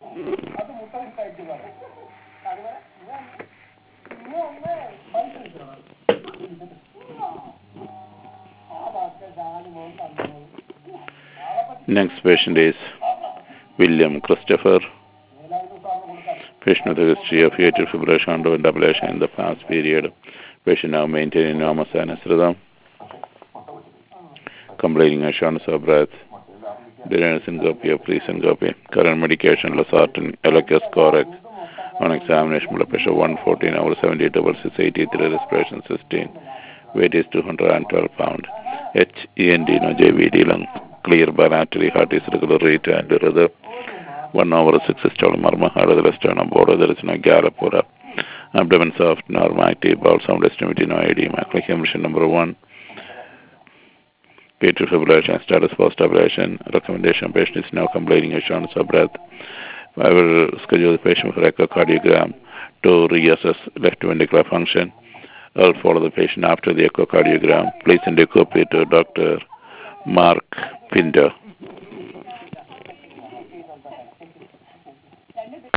Next patient is William Christopher. Patient with a history of atrial fibrillation and ablation in the past period. Patient now maintaining enormous sinus rhythm. Complaining assurance of breath. Delirium syncope, pre-syncope. Current medication losartan, Eliquis, Corex. On examination, blood pressure 114 over 78 over 683, respiration 16. Weight is 212 pounds. HEND, no JVD, lung clear bilaterally, heart is regular rate and the other 1 over 6 systole, murmur, heart of the sternum border, there is no gallop or up. Abdomen soft, normal active, bowel sound extremity, no edema. Click emission number 1. Atrial fibrillation, status post ablation. Recommendation: patient is now complaining assurance of breath. I will schedule the patient for echocardiogram to reassess left ventricular function. I'll follow the patient after the echocardiogram. Please send a copy to Dr. Mark Pinder.